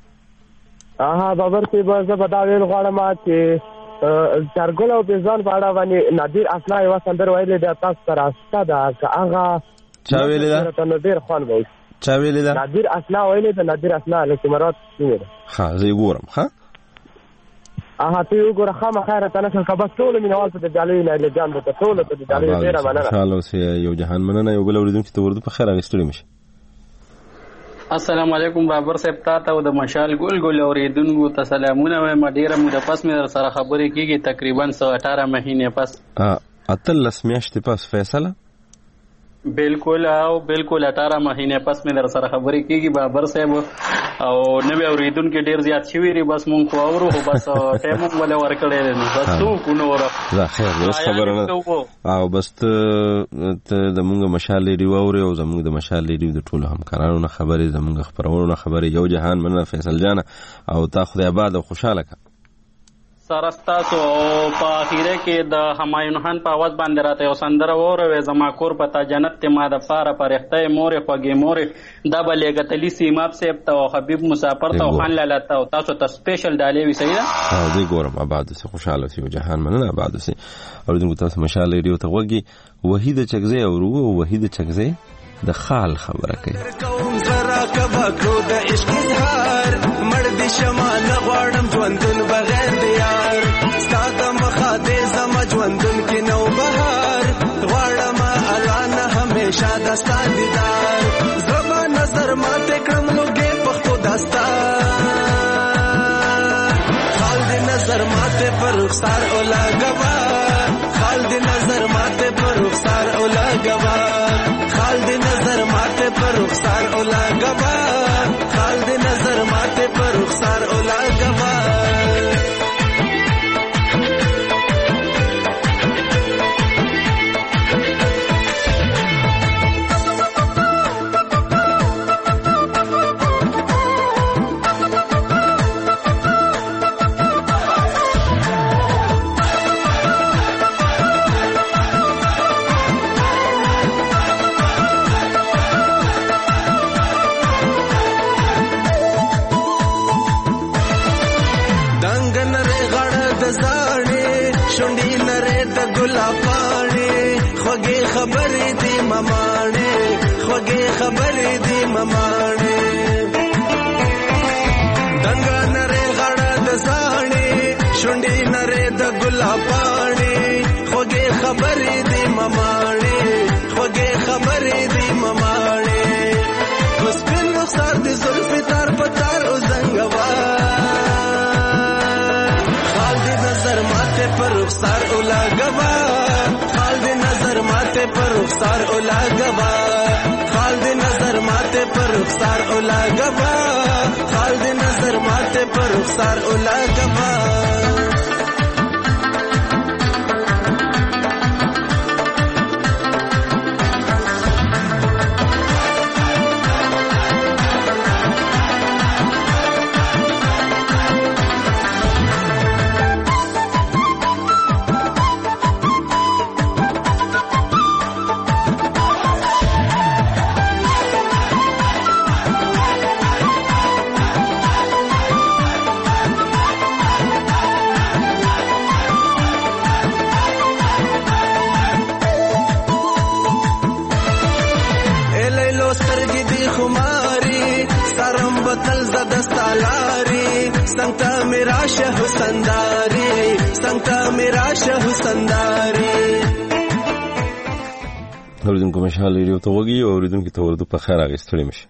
بابر صاحب زه بدا ویل غواړم چې چارګل او بيزان په اړه باندې نادر اصلا یو سندر ویلې د تاسو سره استا دا هغه چا ویلې دا ته نادر خوان وای چا ویلې دا نادر اصلا ویلې د نادر اصلا لکه مراد څنګه ها زه ګورم ها ته وګوره خامہ خیره ته نه څنګه بس ټول مینوال ته د جالي نه لګان ته ټول ته د جالي ډیره مننه. ان شاء الله سي یو جهان مننه یو بل اوریدونکو ته ورته په خیر اغستړي مشي. السلام علیکم بابر صاحب. تاسو د مشال ګل اوریدونکو ته سلامونه وایم. ډیره موده پس مې سره خبرې کیږي تقریبا 118 مهینه پس. اتلس میاشتې پس فیصله بالکل او بالکل 18 مهینه پس مې در سره خبرې کیږي بابر صاحب او نوې اوریدونکو ډیر زیات شوی ری بس مونږ خو اورو بس ټایم ولا ورکړې نه بس تو کو نو ور لا خیر بس خبره او بس ته د مونږ مشال ریډیو اوري او زمونږ د مشال ریډیو د ټولو همکارانو نه خبرې زمونږ خبرونه خبرې یو جهان مننه فیصل جان او تا خدای آباد او خوشاله کا سرستاسو په اخیره کې د همایون خان په आवाज باندې راته یو سندره وره زما کور پتا جنت ته ما د فاره پرخته مور خوږی مور د بلېګتلی سیماب سیب ته حبیب مسافر ته خان لاله ته تاسو ته سپیشل ډالې وی صحیح ده. زه ګورم آباد سه خوشاله سي جهان مننه آباد سي او دغه تاسو مشال ریډیو ته وګي وحید چغزه او وحید چغزه د خال خبره کوي. کوم زرا کبا کو د عشق اظهار مړ دي شمال غواړم ژوندون بغیر د یار ستاده مخه دې زم ژوندون کې نو بهار غواړم الان همیشه دستا دیدار زما نظر ماته کړم لوګي پختو دستا خال دې نظر ماته پر رخسار اولا غوا خال دې نظر ماته پر رخسار اولا غوا خال دې نظر ماته پر رخسار اولا ګلا پاڼې خوږې خبرې دې مماڼې خوږې خبرې دې مماڼې دنګا نره غړه د زاڼې شونډې نره د ګلا پاڼې خوږې خبرې دې مماڼې خوږې خبرې دې مماڼې بس په رخسار دې زلفې تار په تار او زنګوا خال دې نظر ماته پر رخسار او لاګوا خال دې نظر ماته پر رخسار او لاګوا خال دې نظر ماته پر رخسار او لاګوا خال دې نظر ماته پر رخسار او لاګوا संगता मेरा शह संदारी संगता मेरा शह संदारी اوریدونکو مشال ریډیو ته وګي او اوریدونکو ته ورته په خیر اغستړی مشه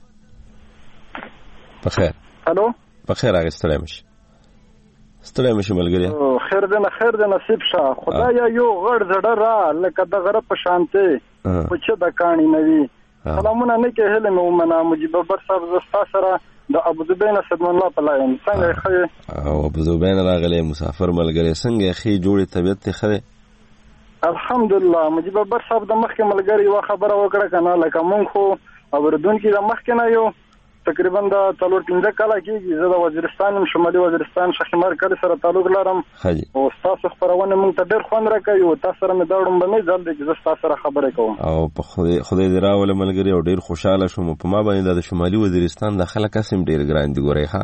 په خیر الو په خیر اغستړی مشه ستړی مشه ملګری خیر دې نصیب شه خدایا یو غړ زړه را لکه د غره په شانته پچه د کانی نوي سلامونه نه کې هله مې ومنه مجيب بر صاحب زستا سره د ابو ظبین اسد الله پلایم څنګه خې او ابو ظبین راغلی مسافر ملګری څنګه خې جوړه طبيعت ته خره الحمدلله مجيب بر صاحب د مخکې ملګری وا خبره وکړه کنه لکه مونږ خو اوردونکو د مخکې نه یو تقریبا د 3 کال کېږي زه د وزیرستان شمالي وزیرستان شخمار کله سره تعلق لرم او تاسو خبرونه مونږ ته ډېر خوند راکوي او تاسو سره مې دا وړم به ځل دې چې تاسو سره خبرې کوم او په خدای دې راول ملګری او ډېر خوشاله شوم په ما باندې د شمالي وزیرستان د خلک قسم ډېر ګران دي ګورې ها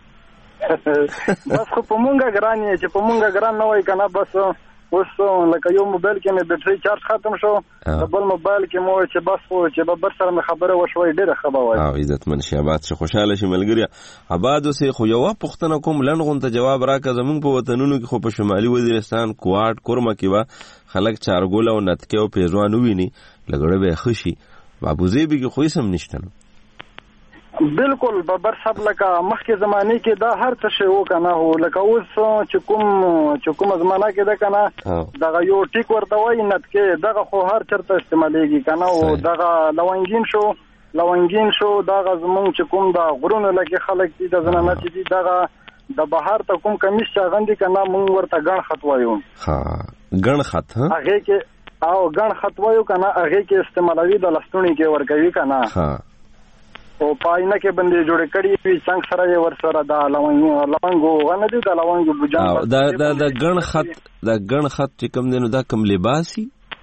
بس خو په مونږه ګران یې چې په مونږه ګران نه وای کنه بس اوس لکه یو موبایل کې مې بیټري چارج ختم شو د بل موبایل کې مو چې بس خو چې ببر سره مې خبره وشوي ډېره خبره وای او عزت من شي آباد شي خوشاله شي ملګری آباد اوسې خو یو پښتنه کوم لنغون ته جواب راکړه زمونږ په وطنونو کې خو په شمالي وزیرستان کوټ کورمه کې وا خلک چارګول او نتکه او پیزوان ویني لګړه به خشي بابوزی به خو سم نشته بالکل ببر صاحب لکه مخکې زمانه کې دا هر څه شی وکنه هو لکه اوس چې کوم زمانه کې دا کنه دغه یو ټیک ورته وای نتکه دغه خو هر چرته استعمالېږي کنه او دغه لونګین شو دغه زمون چې کوم دا غرونه لکه خلک دي د زنانه چې دي دغه د بهار ته کوم کمیس چاغندي کنه مونږ ورته ګڼ خط وایو ها ګڼ خط هغه کې او ګڼ خط وایو کنه هغه کې استعمالوي د لستونی کې ورګوي کنه ها او پاینه کې باندې جوړ کړی وي څنګه سره یې ور سره دا لونګو غنه دي دا لونګو بجان دا ګڼ خط چې کوم دینو دا کوم لباسي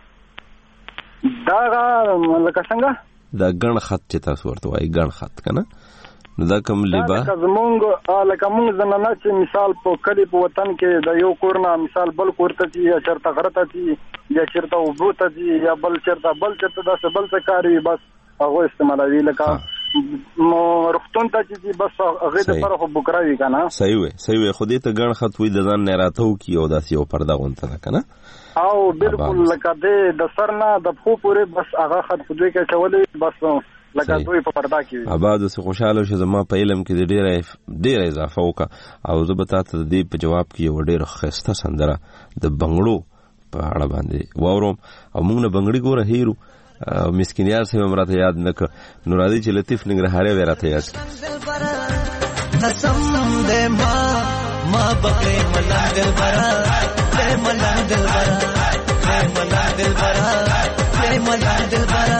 دا لکه څنګه دا ګڼ خط چې تاسو ورته وایي ګڼ خط کنه دا کوم لباس لکه مونږ زنانه چې مثال په کلی په وطن کې د یو کورنه مثال بل کورته چې یا چرته غرته چې یا چرته وبوته چې یا بل چرته دا بل څه کاری بس هغه استعمالوي لکه مو رختون ته چې بس هغه د پر خو بکراوي کنه صحیح وي خو دې ته ګڼ خط وي د ځان نه راتو کی او داسې یو پرده غونته کنه او بالکل لکه د سرنا د خو پورې بس هغه خط په دوی کې چولې بس لکه دوی په پردا کې آباد سه خوشاله شه زما په علم کې ډېر اضافه وکا او زه به تاسو د دې په جواب کې یو ډېر خسته سندره د بنگړو په اړه باندې واورم او موږ نه بنگړي ګوره هیرو مسکینیار سے امراته یاد نک نورادی چې لطیف ننګرهاري وراته یاد قسم دې ما بقې ملنګ دلبرا دې ملنګ دلبرا دې ملنګ دلبرا دې ملنګ دلبرا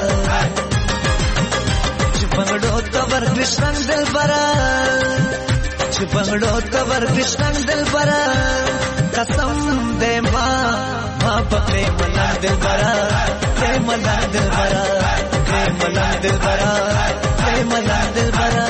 چپنګړو کور کښنګ دلبرا چپنګړو کور کښنګ دلبرا قسم دې ما بقې ملنګ دلبرا دې ملنګ دلبرا دې ملنګ دلبرا دې ملنګ دلبرا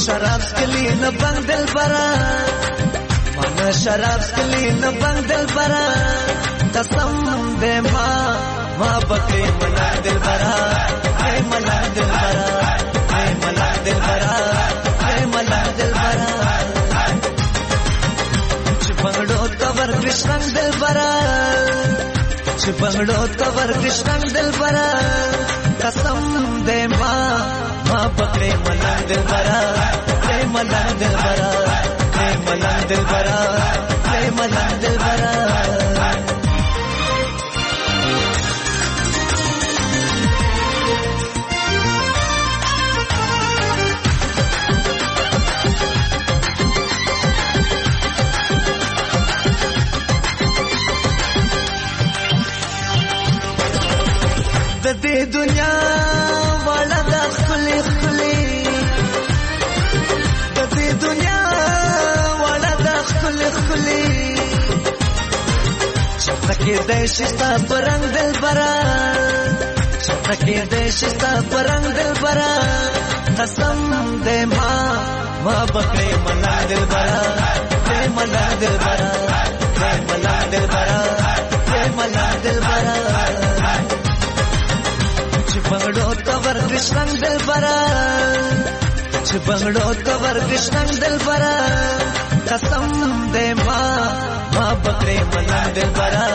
شراب سکلی نه بنگ دل برا من شراب سکلی نه بنگ دل برا قسم دے ما بکے ملا دل برا اے ملا دل برا اے ملا دل برا اے ملا دل برا چپنگڑو کور کرشن دل برا چپنگڑو کور کرشن دل برا قسم دے ما پکڑے ملا دل برا اے ملا دل برا اے ملا دل برا اے ملا دل برا د دې دنیا والا د خلی خلی د دې دنیا والا د خلی خلی شپکه د شستا پرنګ دل برا شپکه د شستا پرنګ دل برا قسم دې ما بکړې ملا دل برا دې ملا دل برا دې ملا دل برا دې ملا دل برا چپنگڑو کور کرشن دل برا چپنگڑو کور کرشن دل برا قسم دے ما بکرے ملا دل برا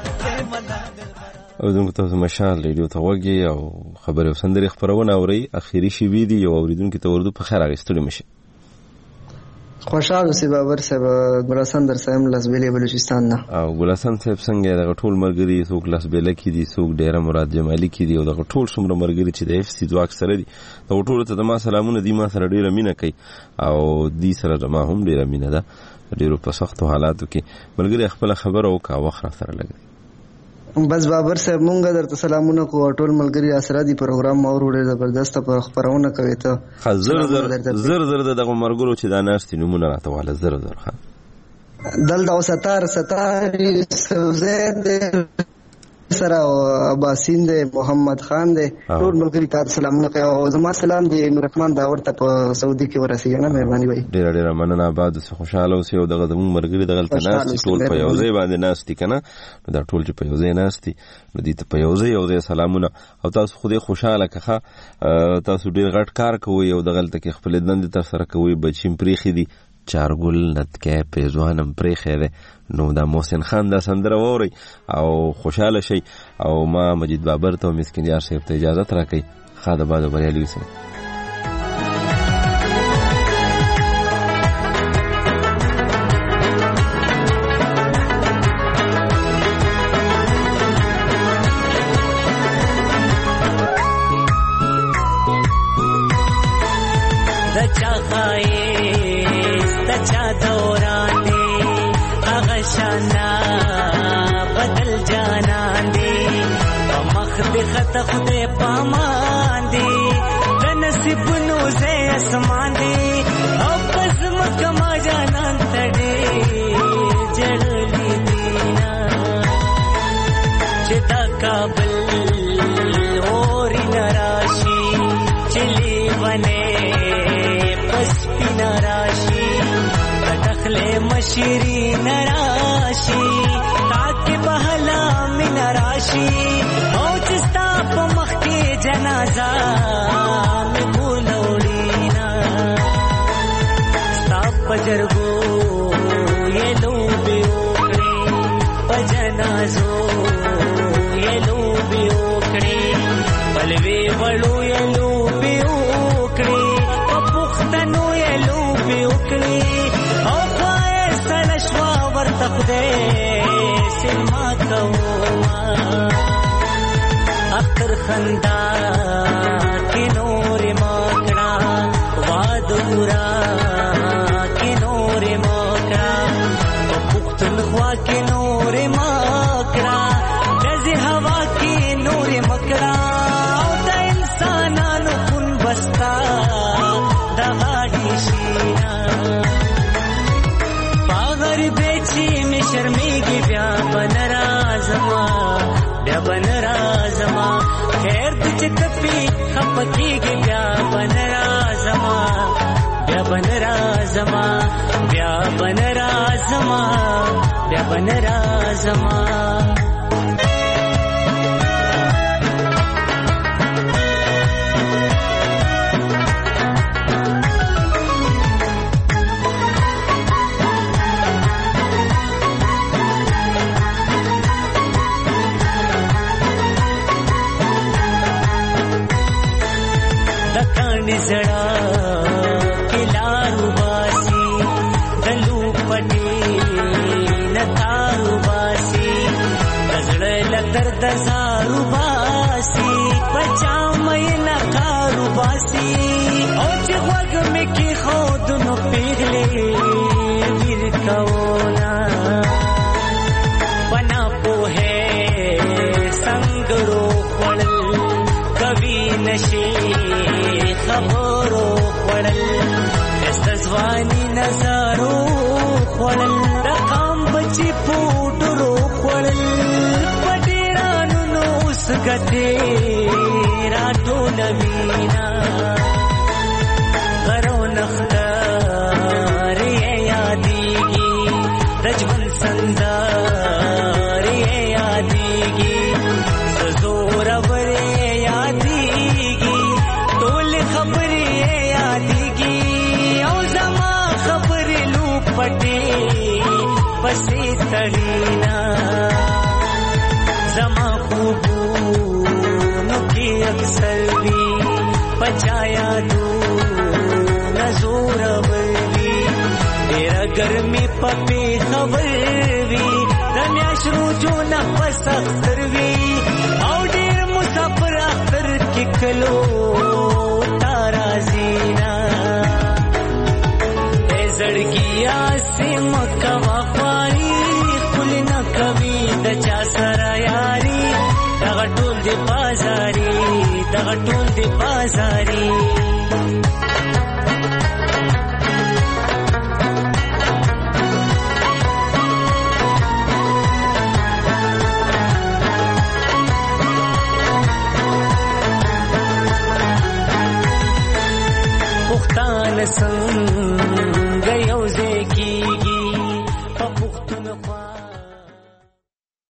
او دونکو تاسو مشال ریډیو ته وګورئ او خبرې او سندرې خبرونه اورئ اخیری شی وی دی یو اوریدونکو ته ورته په خیر اغستړي مشه خوشحال اوسې بابر صاحب ګلاسان در سایم لاسبیلې بلوچستان نه او ګلاسان صاحب څنګه دغه ټول مرګري څوک لاسبیلې کې دي څوک ډیره مراد جمالي کې دي او دغه ټول څومره مرګري چې د اف سی ځواک سره دي دا ټول ته د ما سلامونه دي ما سره ډیره مینه کوي او دې سره ما هم ډیره مینه ده ډیرو په سختو حالاتو کې مرګري خپل خبره او کا وخت سره لګي بس بابر صاحب مونږ درته سلامونه کوو ټول ملګری اسره دي پروګرام اور وړي زبردست په خبرونه کوي ته زر دغه مرګرو چې دا ناشتي نمونه راته واله زر ښه دلته او ستار سوزید سره اباسین دی محمد خان دی ټول ملګری ته سلامونه کوي او زما سلام دی نور رحمان دا ورته په سعودي کې ورسیږي نه مهرباني وای ډیر مننه آباد اوسه خوشاله اوسه او دغه مرګری دغه تناس ټول په یو ځای باندې ناشتي کنه دا ټول چې په یو ځای ناشتي نو دې ته په یو ځای سلامونه او تاسو خوده خوشاله کخه تاسو ډیر غټ کار کوئ او دغه تل کې خپل دند تر سره کوئ بچیم پریخي دي چارګل نتکه پیزوانم پریخه ده نو دا محسن خان دا سندره ووري او خوشاله شي او ما مجید بابر ته مسکین یار صاحب ته اجازه راکړي خاطر بعد بریالي وسه خدای پامان دی د نصیب نو زه اسمان دی او پس مکه ما جانان تړي جړلې دینا چې تا کابل اوري نراشي چلی ونه پس پینا راشي دخله مشری نراشي تاکي بهلا من راشي جنازہ میں بولوڑینا ستا پجرگو یہ لو بے اوکڑی پجنازو یہ لو بے اوکڑی پلوے وڑو یہ لو بے اوکڑی پپختنو یہ لو بے اوکڑی او خواہ سلشوا ورتخدے سلما کوما اختر خندا کی نور ماکڑا وادورا کی نور ماکڑا پختونخوا کی نور ماکڑا جز ہوا کی نور مکڑا دا انسانانو کن بستا دا غاڑی شینا پاغر بیچی میں شرمیگی بیا بنرازما بیا بنرازما خیر تجھ کپی خپکی گی بیا بنرازما بیا بن رازما بیا بن رازما بیا بن رازما زړه کلارو باسي دلو پټي نتارو باسي زړه لتر دزارو باسي پچا مې نکارو باسي او چې وګ مې کې خود نو پیغلې ویر کونا بنا په څنګه خړل کبي نشي خبرو خړل استزواني نظرو خړل رقم بچي پوډرو خړل پټیرانو نو سګته راټو نوینا غرو نختار یادېږي رجون سندار یادېږي سزور ور یادېږي خبرې یادېږي او زما خبرې لو پټې پسې تړینا زما خوبونو کې اکثر وي پچا یادو نزور وي ډېره ګرمي پپې خبر وي د میاشرو جو نه پس اختر وي او ډېر مسافر اختر کې کلو زړګیا سیم کوا خواري خپل نه کوي د چا سره یاري دغه ټول دی بازاري دغه ټول دی بازاري